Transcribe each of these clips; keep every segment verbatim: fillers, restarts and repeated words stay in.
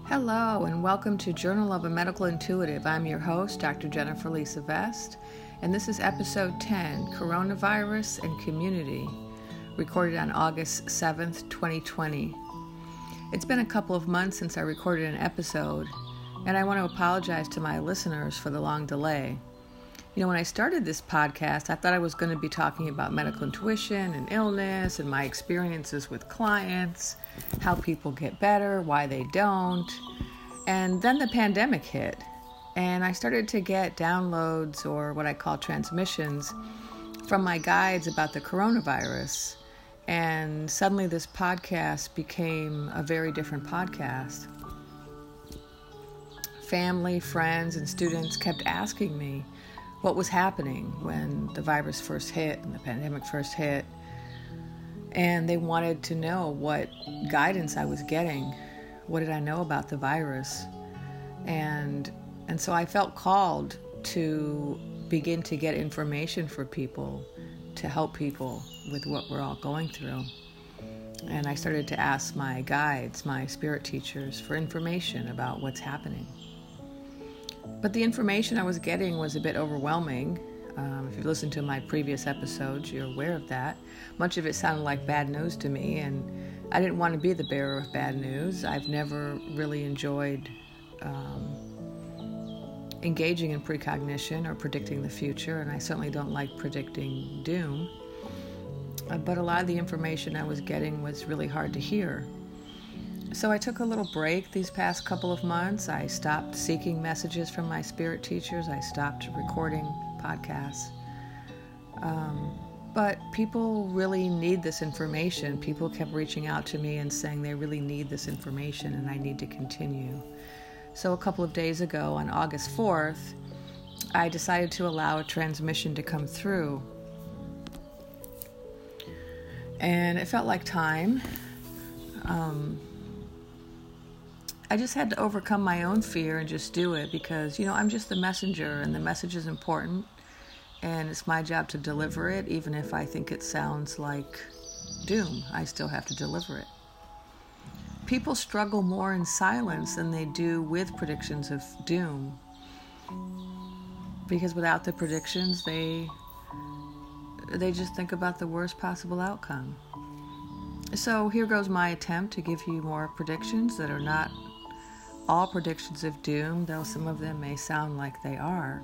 Hello and welcome to Journal of a Medical Intuitive. I'm your host, Doctor Jennifer Lisa Vest, and this is episode ten, Coronavirus and Community, recorded on August seventh, twenty twenty. It's been a couple of months since I recorded an episode, and I want to apologize to my listeners for the long delay. You know, when I started this podcast, I thought I was going to be talking about medical intuition and illness and my experiences with clients, how people get better, why they don't. And then the pandemic hit, and I started to get downloads, or what I call transmissions, from my guides about the coronavirus. And suddenly this podcast became a very different podcast. Family, friends, and students kept asking me what was happening when the virus first hit and the pandemic first hit. And they wanted to know what guidance I was getting. What did I know about the virus? And and so I felt called to begin to get information for people, to help people with what we're all going through. And I started to ask my guides, my spirit teachers, for information about what's happening. But the information I was getting was a bit overwhelming. Um, if you've listened to my previous episodes, you're aware of that. Much of it sounded like bad news to me, and I didn't want to be the bearer of bad news. I've never really enjoyed um, engaging in precognition or predicting the future, and I certainly don't like predicting doom. Uh, but a lot of the information I was getting was really hard to hear. So I took a little break these past couple of months. I stopped seeking messages from my spirit teachers. I stopped recording podcasts. Um, but people really need this information. People kept reaching out to me and saying they really need this information and I need to continue. So a couple of days ago, on August fourth, I decided to allow a transmission to come through. And it felt like time. Um, I just had to overcome my own fear and just do it because, you know, I'm just the messenger and the message is important and it's my job to deliver it. Even if I think it sounds like doom, I still have to deliver it. People struggle more in silence than they do with predictions of doom, because without the predictions, they they just think about the worst possible outcome. So here goes my attempt to give you more predictions that are not all predictions of doom, though some of them may sound like they are.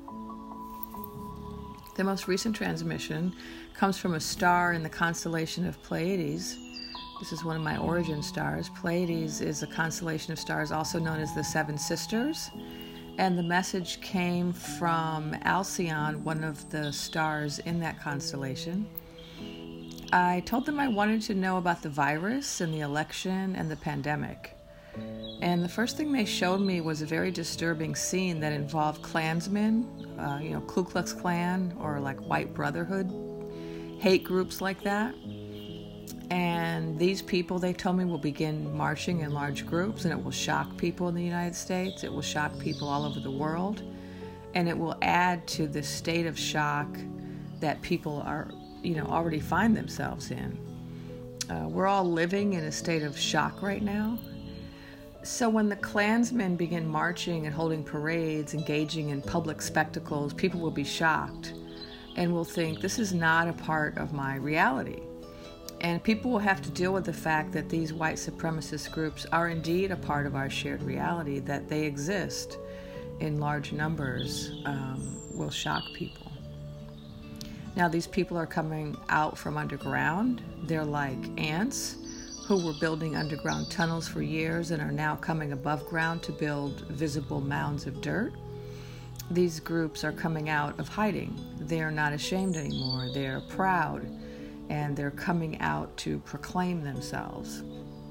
The most recent transmission comes from a star in the constellation of Pleiades. This is one of my origin stars. Pleiades is a constellation of stars also known as the Seven Sisters, and the message came from Alcyon, one of the stars in that constellation. I told them I wanted to know about the virus and the election and the pandemic. And the first thing they showed me was a very disturbing scene that involved Klansmen, uh, you know, Ku Klux Klan or like White Brotherhood, hate groups like that. And these people, they told me, will begin marching in large groups, and it will shock people in the United States. It will shock people all over the world. And it will add to the state of shock that people are, you know, already find themselves in. Uh, we're all living in a state of shock right now. So when the Klansmen begin marching and holding parades, engaging in public spectacles, people will be shocked and will think this is not a part of my reality. And people will have to deal with the fact that these white supremacist groups are indeed a part of our shared reality, that they exist in large numbers, um, will shock people. Now these people are coming out from underground. They're like ants who were building underground tunnels for years and are now coming above ground to build visible mounds of dirt. These groups are coming out of hiding. They are not ashamed anymore. They are proud, and they're coming out to proclaim themselves.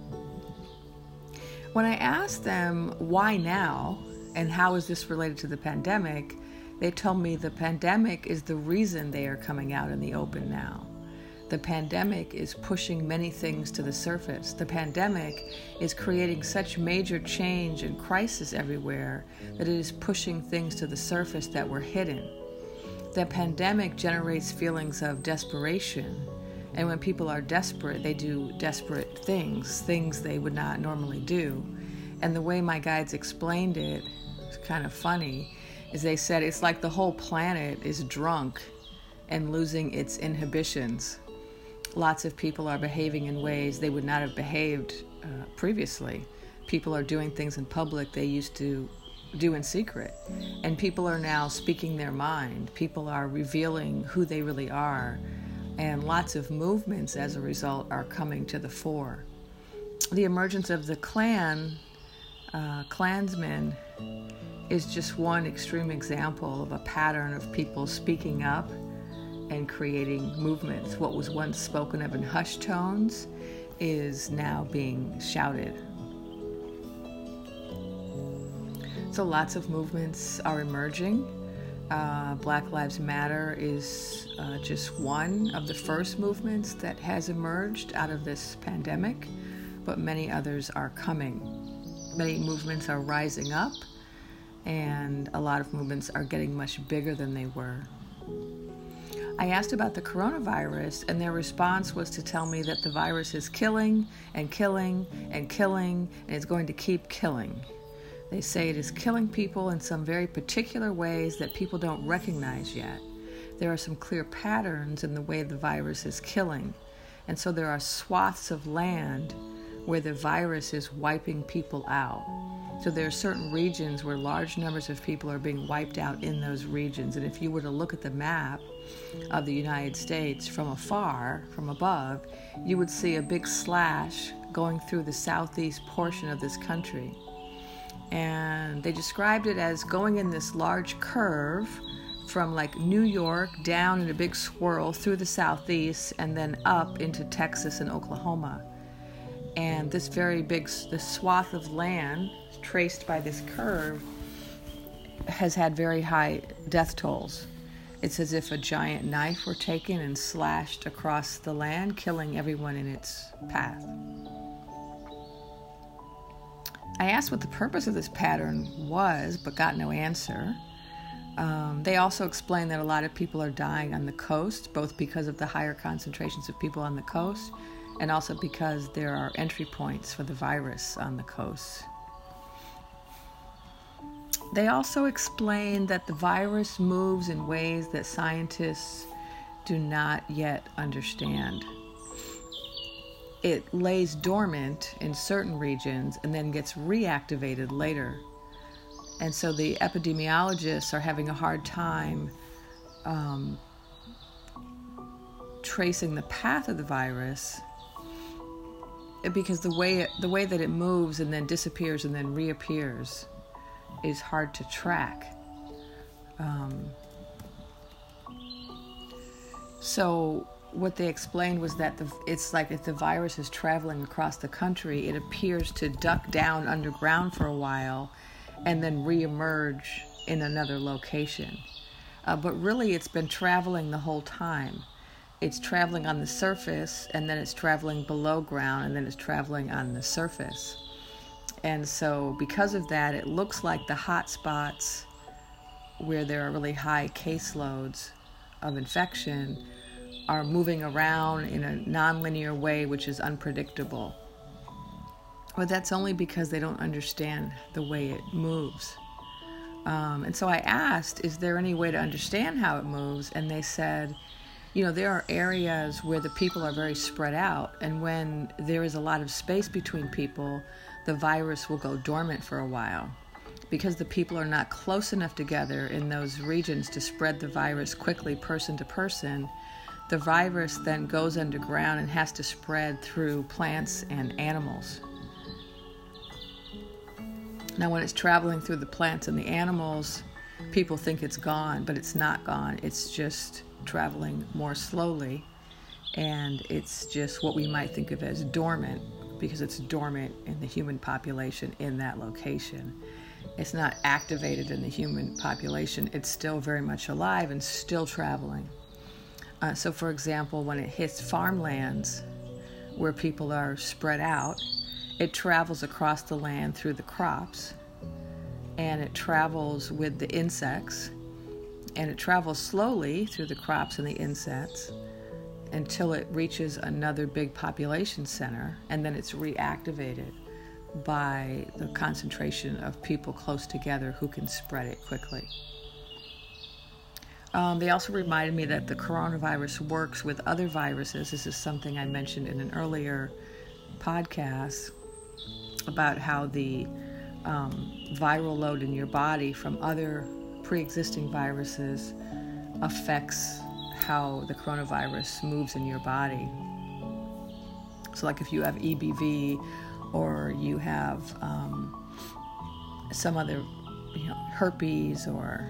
When I asked them why now and how is this related to the pandemic, they told me the pandemic is the reason they are coming out in the open now. The pandemic is pushing many things to the surface. The pandemic is creating such major change and crisis everywhere that it is pushing things to the surface that were hidden. The pandemic generates feelings of desperation, and when people are desperate, they do desperate things, things they would not normally do. And the way my guides explained it, it's kind of funny, is they said it's like the whole planet is drunk and losing its inhibitions. Lots of people are behaving in ways they would not have behaved uh, previously. People are doing things in public they used to do in secret. And people are now speaking their mind. People are revealing who they really are. And lots of movements as a result are coming to the fore. The emergence of the Klan, uh, Klansmen, is just one extreme example of a pattern of people speaking up and creating movements. What was once spoken of in hushed tones is now being shouted. So lots of movements are emerging. Uh, Black Lives Matter is uh, just one of the first movements that has emerged out of this pandemic, but many others are coming. Many movements are rising up, and a lot of movements are getting much bigger than they were. I asked about the coronavirus, and their response was to tell me that the virus is killing and killing and killing, and it's going to keep killing. They say it is killing people in some very particular ways that people don't recognize yet. There are some clear patterns in the way the virus is killing, and so there are swaths of land where the virus is wiping people out. So there are certain regions where large numbers of people are being wiped out in those regions. And if you were to look at the map of the United States from afar, from above, you would see a big slash going through the southeast portion of this country. And they described it as going in this large curve from like New York down in a big swirl through the southeast and then up into Texas and Oklahoma. And this very big this swath of land traced by this curve has had very high death tolls. It's as if a giant knife were taken and slashed across the land, killing everyone in its path. I asked what the purpose of this pattern was, but got no answer. Um, they also explained that a lot of people are dying on the coast, both because of the higher concentrations of people on the coast, and also because there are entry points for the virus on the coast. They also explained that the virus moves in ways that scientists do not yet understand. It lays dormant in certain regions and then gets reactivated later. And so the epidemiologists are having a hard time um, tracing the path of the virus because the way it, the way that it moves and then disappears and then reappears is hard to track. Um, so what they explained was that the, it's like if the virus is traveling across the country, it appears to duck down underground for a while and then reemerge in another location. Uh, but really it's been traveling the whole time. It's traveling on the surface, and then it's traveling below ground, and then it's traveling on the surface. And so because of that, it looks like the hot spots where there are really high caseloads of infection are moving around in a nonlinear way, which is unpredictable. But that's only because they don't understand the way it moves. Um, and so I asked, is there any way to understand how it moves? And they said, you know, there are areas where the people are very spread out, and when there is a lot of space between people, the virus will go dormant for a while. Because the people are not close enough together in those regions to spread the virus quickly person to person, the virus then goes underground and has to spread through plants and animals. Now, when it's traveling through the plants and the animals, people think it's gone, but it's not gone. It's just traveling more slowly, and it's just what we might think of as dormant, because it's dormant in the human population in that location. It's not activated in the human population. It's still very much alive and still traveling. Uh, so, for example, when it hits farmlands where people are spread out, it travels across the land through the crops, and it travels with the insects, and it travels slowly through the crops and the insects until it reaches another big population center, and then it's reactivated by the concentration of people close together who can spread it quickly. Um, they also reminded me that the coronavirus works with other viruses. This is something I mentioned in an earlier podcast about how the um, viral load in your body from other pre-existing viruses affects how the coronavirus moves in your body. So like if you have E B V or you have um, some other, you know, herpes or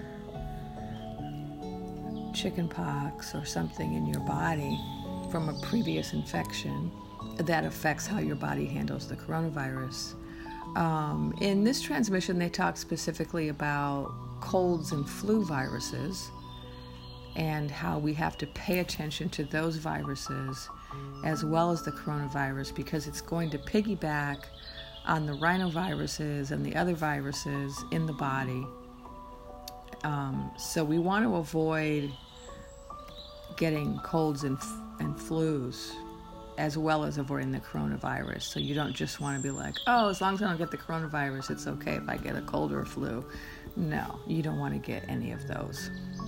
chickenpox or something in your body from a previous infection, that affects how your body handles the coronavirus. Um, in this transmission, they talk specifically about colds and flu viruses and how we have to pay attention to those viruses as well as the coronavirus, because it's going to piggyback on the rhinoviruses and the other viruses in the body. Um, so we want to avoid getting colds and, and flus as well as avoiding the coronavirus. So you don't just want to be like, oh, as long as I don't get the coronavirus, it's okay if I get a cold or a flu. No, you don't want to get any of those.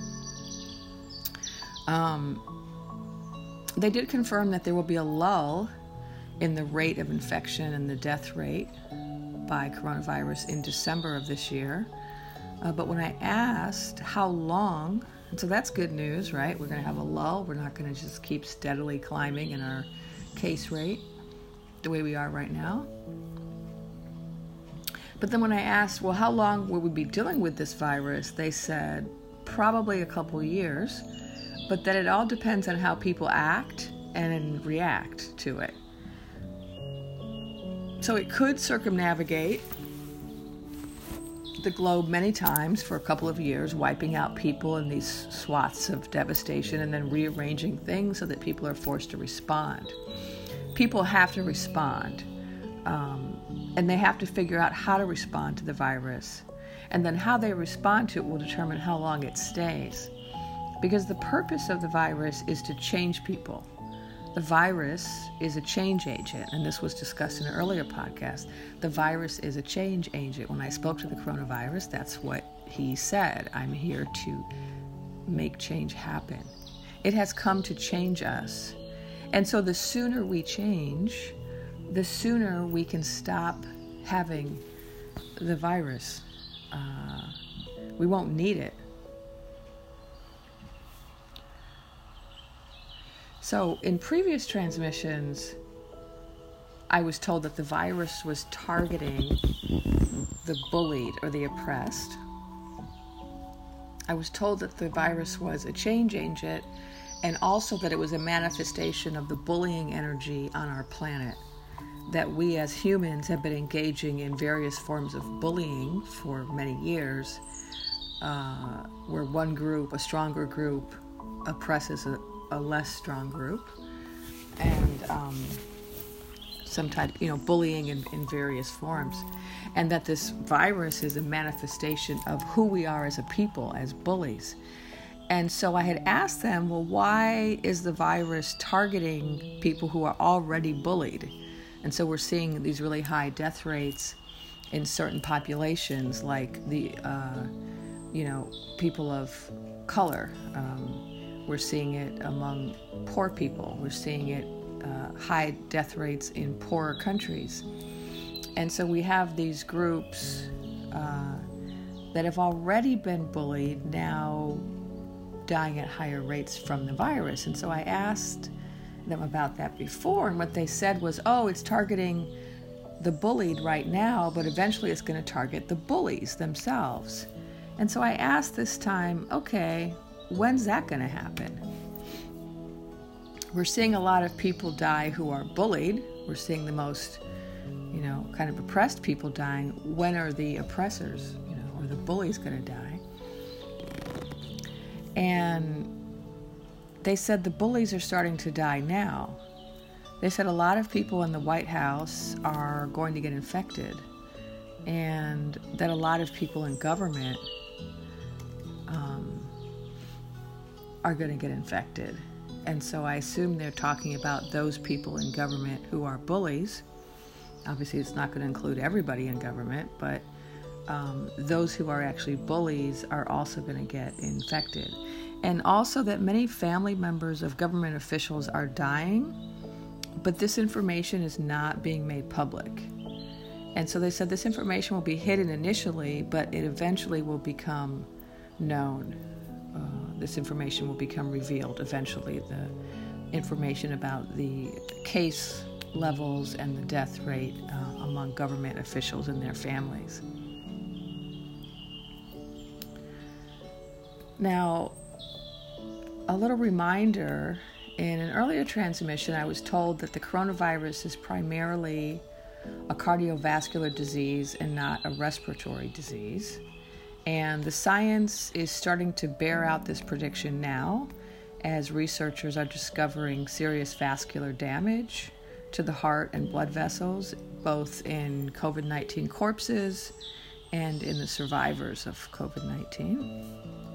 Um, they did confirm that there will be a lull in the rate of infection and the death rate by coronavirus in December of this year. Uh, but when I asked how long, and so that's good news, right? We're going to have a lull. We're not going to just keep steadily climbing in our case rate the way we are right now. But then when I asked, well, how long will we be dealing with this virus? They said probably a couple years, but that it all depends on how people act and react to it. So it could circumnavigate the globe many times for a couple of years, wiping out people in these swaths of devastation and then rearranging things so that people are forced to respond. People have to respond, um, and they have to figure out how to respond to the virus. And then how they respond to it will determine how long it stays. Because the purpose of the virus is to change people. The virus is a change agent, and this was discussed in an earlier podcast. The virus is a change agent. When I spoke to the coronavirus, that's what he said. I'm here to make change happen. It has come to change us. And so the sooner we change, the sooner we can stop having the virus. Uh, we won't need it. So in previous transmissions, I was told that the virus was targeting the bullied or the oppressed. I was told that the virus was a change agent, and also that it was a manifestation of the bullying energy on our planet, that we as humans have been engaging in various forms of bullying for many years, uh, where one group, a stronger group, oppresses a a less strong group, and um, some type, you know, bullying in, in various forms, and that this virus is a manifestation of who we are as a people, as bullies. And so I had asked them, well, why is the virus targeting people who are already bullied? And so we're seeing these really high death rates in certain populations, like the, uh, you know, people of color. Um, We're seeing it among poor people. We're seeing it uh, high death rates in poorer countries. And so we have these groups uh, that have already been bullied now dying at higher rates from the virus. And so I asked them about that before, and what they said was, oh, it's targeting the bullied right now, but eventually it's going to target the bullies themselves. And so I asked this time, okay, when's that going to happen? We're seeing a lot of people die who are bullied. We're seeing the most, you know, kind of oppressed people dying. When are the oppressors, you know, or the bullies going to die? And they said the bullies are starting to die now. They said a lot of people in the White House are going to get infected, and that a lot of people in government um, are going to get infected. And so I assume they're talking about those people in government who are bullies, Obviously, it's not going to include everybody in government, but um, those who are actually bullies are also going to get infected. And also that many family members of government officials are dying, but this information is not being made public. And so they said this information will be hidden initially, but it eventually will become known. Uh, this information will become revealed eventually, the information about the case levels and the death rate uh, among government officials and their families. Now, a little reminder, in an earlier transmission, I was told that the coronavirus is primarily a cardiovascular disease and not a respiratory disease. And the science is starting to bear out this prediction now, as researchers are discovering serious vascular damage to the heart and blood vessels, both in covid nineteen corpses and in the survivors of covid nineteen.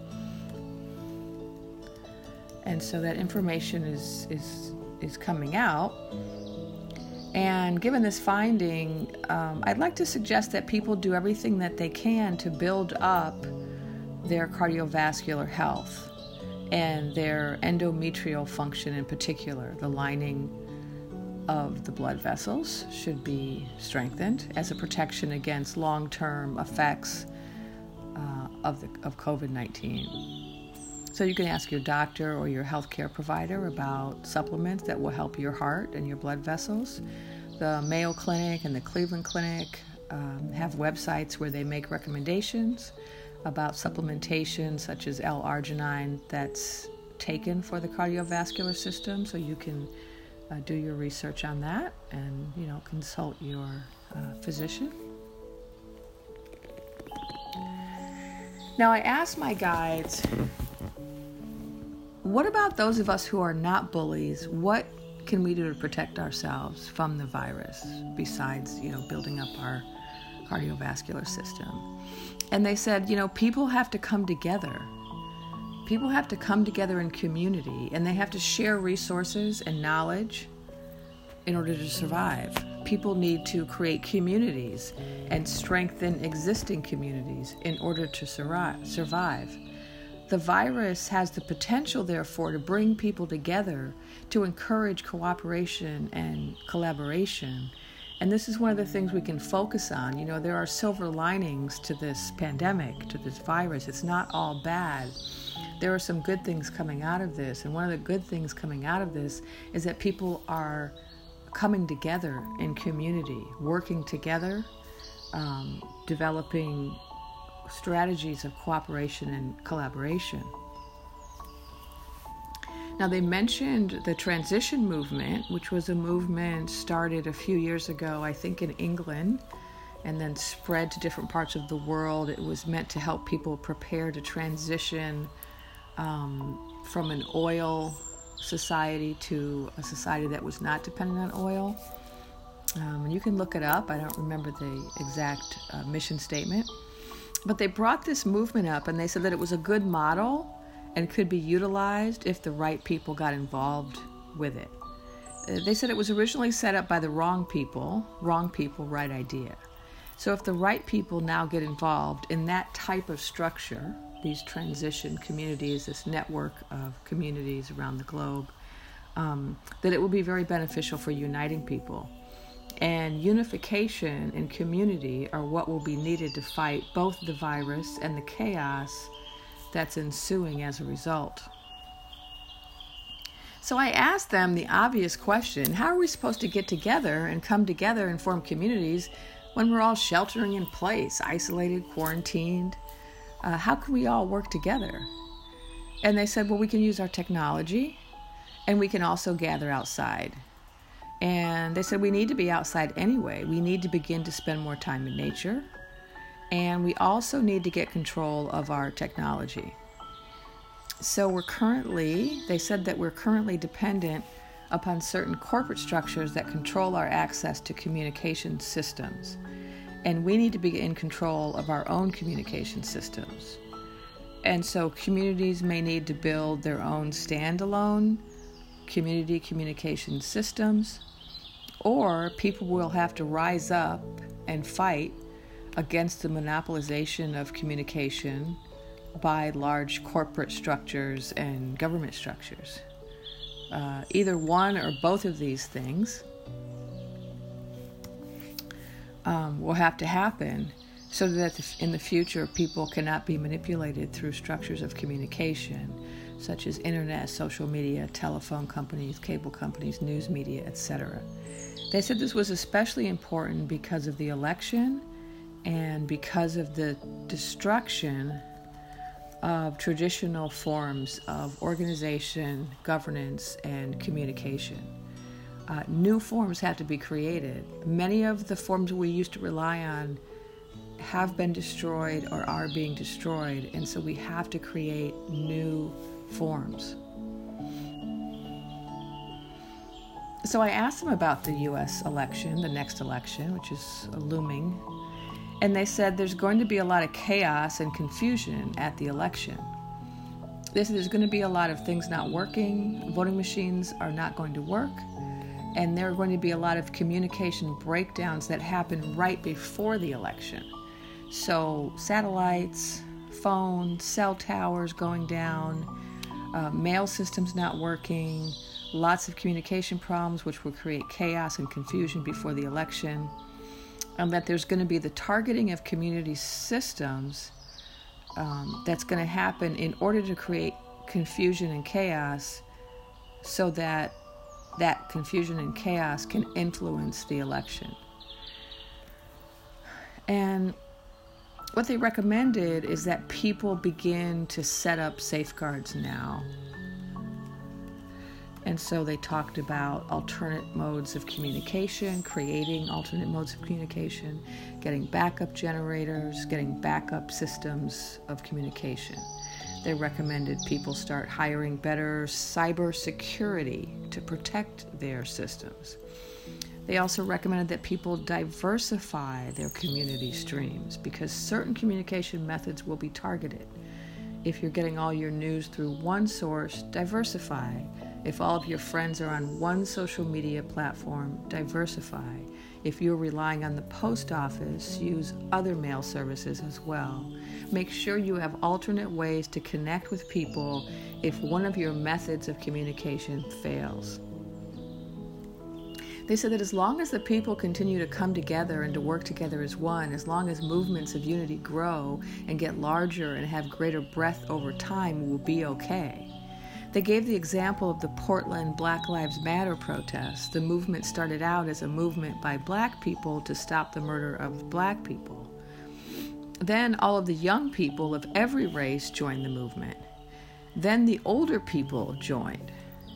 And so that information is is is coming out. And given this finding, um, I'd like to suggest that people do everything that they can to build up their cardiovascular health and their endometrial function in particular. The lining of the blood vessels should be strengthened as a protection against long-term effects uh, of the of covid nineteen. So you can ask your doctor or your healthcare provider about supplements that will help your heart and your blood vessels. The Mayo Clinic and the Cleveland Clinic um, have websites where they make recommendations about supplementation such as L-arginine that's taken for the cardiovascular system. So you can uh, do your research on that and, you know, consult your uh, physician. Now, I asked my guides, what about those of us who are not bullies? What can we do to protect ourselves from the virus besides, you know, building up our cardiovascular system? And they said, you know, people have to come together. People have to come together in community, and they have to share resources and knowledge in order to survive. People need to create communities and strengthen existing communities in order to survive. The virus has the potential, therefore, to bring people together, to encourage cooperation and collaboration. And this is one of the things we can focus on. You know, there are silver linings to this pandemic, to this virus. It's not all bad. There are some good things coming out of this. And one of the good things coming out of this is that people are coming together in community, working together, um, developing strategies of cooperation and collaboration. Now, they mentioned the transition movement, which was a movement started a few years ago, I think in England, and then spread to different parts of the world. It was meant to help people prepare to transition um, from an oil society to a society that was not dependent on oil. Um, and you can look it up. I don't remember the exact uh, mission statement. But they brought this movement up, and they said that it was a good model and could be utilized if the right people got involved with it. Uh, they said it was originally set up by the wrong people, wrong people, right idea. So if the right people now get involved in that type of structure, these transition communities, this network of communities around the globe, um, that it will be very beneficial for uniting people. And unification and community are what will be needed to fight both the virus and the chaos that's ensuing as a result. So I asked them the obvious question, how are we supposed to get together and come together and form communities when we're all sheltering in place, isolated, quarantined? Uh, how can we all work together? And they said, well, we can use our technology, and we can also gather outside. And they said we need to be outside anyway. We need to begin to spend more time in nature. And we also need to get control of our technology. So we're currently, they said that we're currently dependent upon certain corporate structures that control our access to communication systems. And we need to be in control of our own communication systems. And so communities may need to build their own standalone community communication systems, or people will have to rise up and fight against the monopolization of communication by large corporate structures and government structures. Uh, either one or both of these things um, will have to happen so that in the future people cannot be manipulated through structures of communication such as internet, social media, telephone companies, cable companies, news media, et cetera. They said this was especially important because of the election and because of the destruction of traditional forms of organization, governance, and communication. Uh, new forms have to be created. Many of the forms we used to rely on have been destroyed or are being destroyed, and so we have to create new forms. So I asked them about the U S election, the next election, which is looming, and they said there's going to be a lot of chaos and confusion at the election. They said there's going to be a lot of things not working, voting machines are not going to work, and there are going to be a lot of communication breakdowns that happen right before the election. So satellites, phones, cell towers going down, uh, mail systems not working, lots of communication problems which will create chaos and confusion before the election, and that there's going to be the targeting of community systems um, that's going to happen in order to create confusion and chaos so that that confusion and chaos can influence the election. And what they recommended is that people begin to set up safeguards now. And so they talked about alternate modes of communication, creating alternate modes of communication, getting backup generators, getting backup systems of communication. They recommended people start hiring better cybersecurity to protect their systems. They also recommended that people diversify their community streams because certain communication methods will be targeted. If you're getting all your news through one source, diversify. If all of your friends are on one social media platform, diversify. If you're relying on the post office, use other mail services as well. Make sure you have alternate ways to connect with people if one of your methods of communication fails. They said that as long as the people continue to come together and to work together as one, as long as movements of unity grow and get larger and have greater breadth over time, we'll be okay. They gave the example of the Portland Black Lives Matter protests. The movement started out as a movement by black people to stop the murder of black people. Then all of the young people of every race joined the movement. Then the older people joined.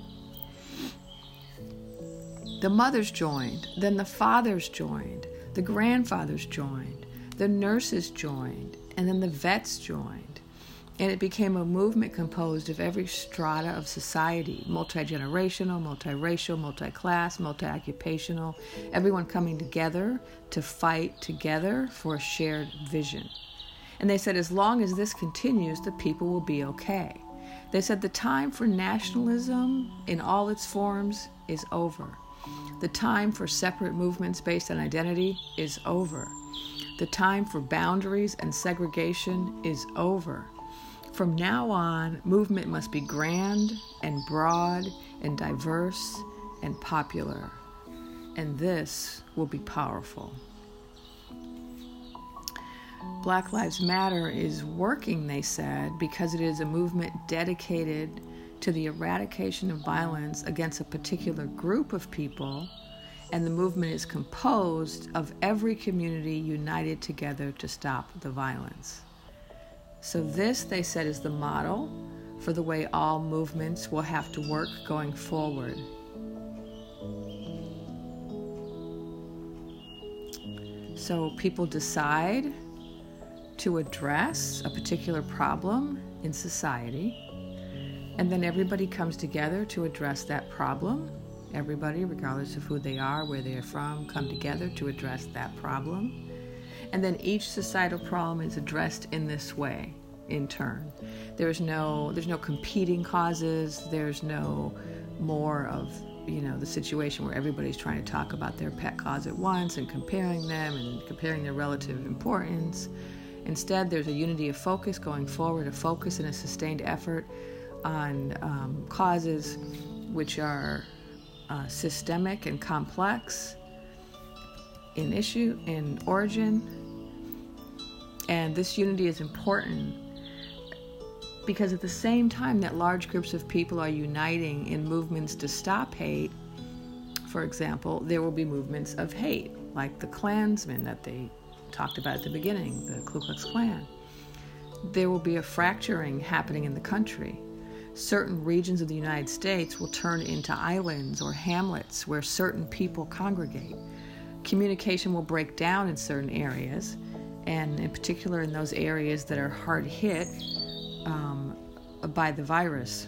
The mothers joined, then the fathers joined, the grandfathers joined, the nurses joined, and then the vets joined. And it became a movement composed of every strata of society, multi-generational, multiracial, multi-class, multi-occupational, everyone coming together to fight together for a shared vision. And they said as long as this continues, the people will be okay. They said the time for nationalism in all its forms is over. The time for separate movements based on identity is over. The time for boundaries and segregation is over. From now on, movement must be grand and broad and diverse and popular. And this will be powerful. Black Lives Matter is working, they said, because it is a movement dedicated to the eradication of violence against a particular group of people, and the movement is composed of every community united together to stop the violence. So this, they said, is the model for the way all movements will have to work going forward. So people decide to address a particular problem in society, and then everybody comes together to address that problem. Everybody, regardless of who they are, where they are from, come together to address that problem. And then each societal problem is addressed in this way, in turn. There's no, there's no competing causes. There's no more of you know, the situation where everybody's trying to talk about their pet cause at once and comparing them and comparing their relative importance. Instead, there's a unity of focus going forward, a focus and a sustained effort on um, causes which are uh, systemic and complex in issue, in origin. And this unity is important because at the same time that large groups of people are uniting in movements to stop hate, for example, there will be movements of hate, like the Klansmen that they talked about at the beginning, the Ku Klux Klan. There will be a fracturing happening in the country. Certain regions of the United States will turn into islands or hamlets where certain people congregate. Communication will break down in certain areas, and in particular in those areas that are hard hit um, by the virus.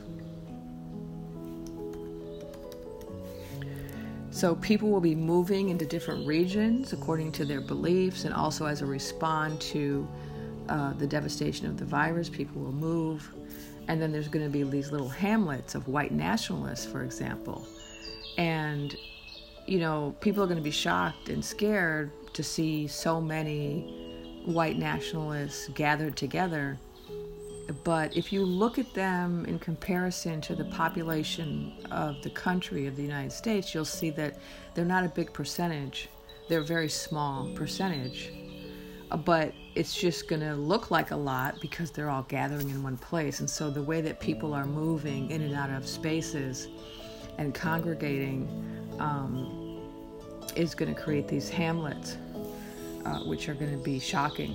So people will be moving into different regions according to their beliefs, and also as a response to uh, the devastation of the virus, people will move. And then there's going to be these little hamlets of white nationalists, for example. And, you know, people are going to be shocked and scared to see so many white nationalists gathered together. But if you look at them in comparison to the population of the country, of the United States, you'll see that they're not a big percentage. They're a very small percentage. But it's just going to look like a lot because they're all gathering in one place. And so the way that people are moving in and out of spaces and congregating um, is going to create these hamlets, uh, which are going to be shocking.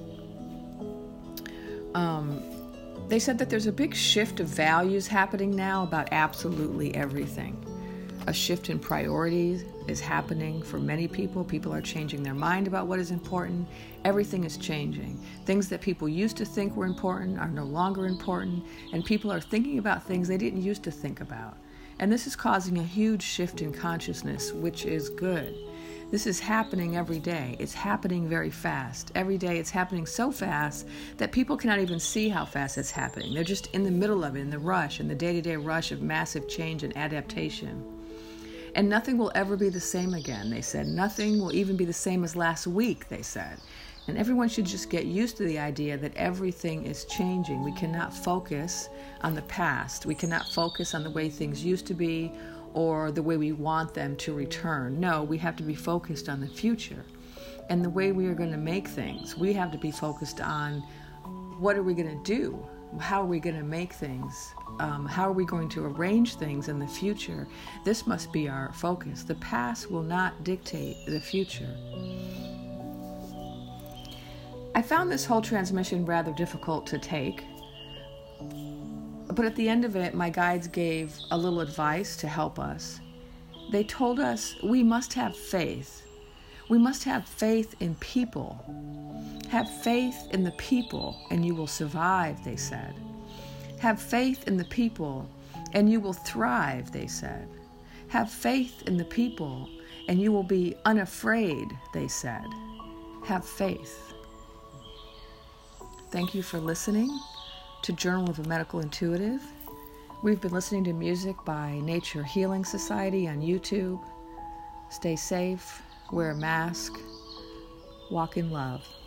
Um, They said that there's a big shift of values happening now about absolutely everything. A shift in priorities is happening for many people. People are changing their mind about what is important. Everything is changing. Things that people used to think were important are no longer important, and people are thinking about things they didn't used to think about. And this is causing a huge shift in consciousness, which is good. This is happening every day. It's happening very fast. Every day it's happening so fast that people cannot even see how fast it's happening. They're just in the middle of it, in the rush, in the day-to-day rush of massive change and adaptation. And nothing will ever be the same again, they said. Nothing will even be the same as last week, they said. And everyone should just get used to the idea that everything is changing. We cannot focus on the past. We cannot focus on the way things used to be or the way we want them to return. No, we have to be focused on the future. And the way we are going to make things, we have to be focused on what are we going to do? How are we going to make things? Um, how are we going to arrange things in the future? This must be our focus. The past will not dictate the future. I found this whole transmission rather difficult to take. But at the end of it, my guides gave a little advice to help us. They told us we must have faith. We must have faith in people. Have faith in the people and you will survive, they said. Have faith in the people and you will thrive, they said. Have faith in the people and you will be unafraid, they said. Have faith. Thank you for listening to Journal of a Medical Intuitive. We've been listening to music by Nature Healing Society on YouTube. Stay safe, wear a mask, walk in love.